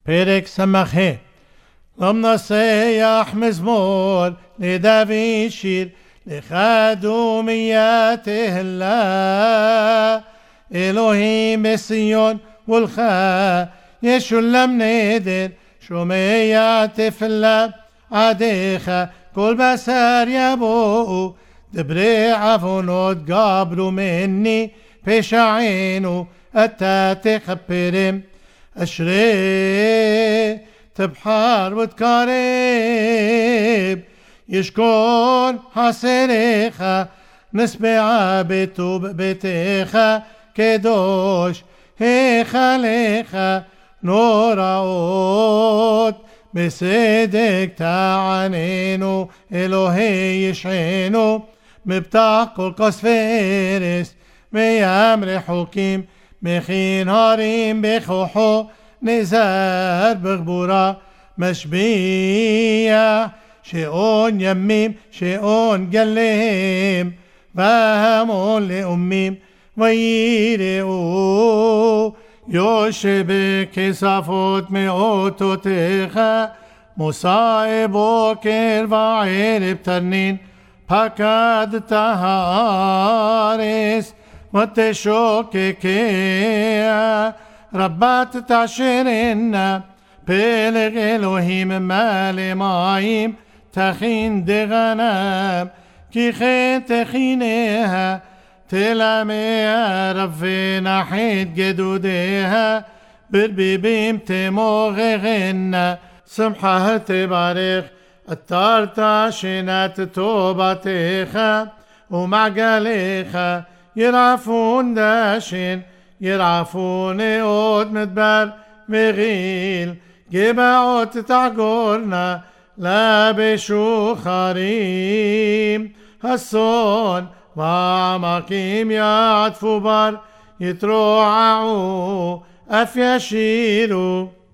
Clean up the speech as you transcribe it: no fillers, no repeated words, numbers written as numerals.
פרק ס"ה. למנסח מזמור לדוד שיר לחדומיה תהילה. אלוהים בציון ולך ישולם נדר, שומע תפילה עדיך כל בשר יבואו. דברי עוונות גברו מני, פשענו אתה תכפרם. أشري تبحر وتقارب يشكون حسريخا نسبع بتوب بتيخا كدوش هيخا ليخا نوراوت بصدق تعنينو إلهي يشعينو مبتاع كل قصف فارس ميامر حكيم מכין הרים בכוחו, נזהר בגבורה, משביע שעון ימים, שעון גלים, והמון לאומים, ויראו יושב בכספות מאותותיך, מוסע בוקר וערב תרנין, פקדת הארץ, وتشوككيا ربات تعشرنا بلغ إلهيم مال مايم تخين دغنام كي خين تخينيها تلاميها رفينا حيد جدوديها بربيبيم تموغغنا سمحة تبارك التارتا شنات توبتيخا ومعقليخا يرعفون داشين يرعفون עוד מדבר וגיל גבעות תעגורנה לבשוחרים הסון והעמקים יעטפו בר יתרועעו אף ישירו